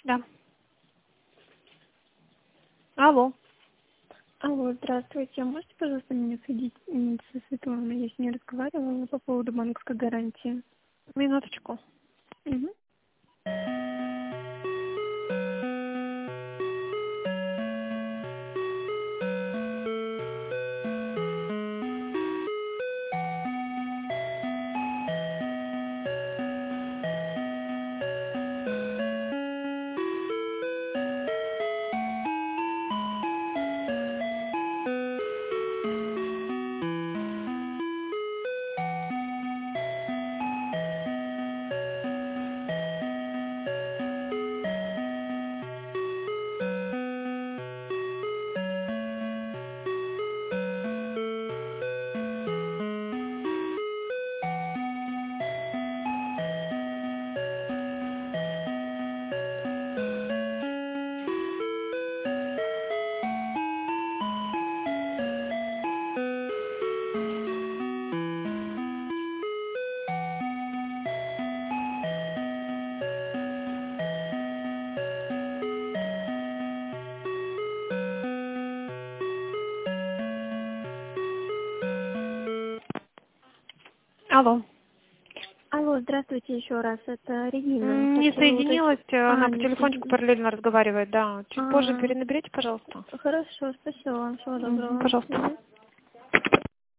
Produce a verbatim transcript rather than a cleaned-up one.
Да. Алло. Алло, здравствуйте. Можете, пожалуйста, меня соединить со Светланой? Я с ней разговаривала по поводу банковской гарантии. Минуточку. Угу. Алло. Алло, здравствуйте еще раз. Это Регина. Не Хочу соединилась, уточнить- она А, по не телефончику соединилась. параллельно разговаривает, да. Чуть позже А, перенаберите, пожалуйста. Хорошо, спасибо вам. Всего Мгм, доброго. пожалуйста. Мгм.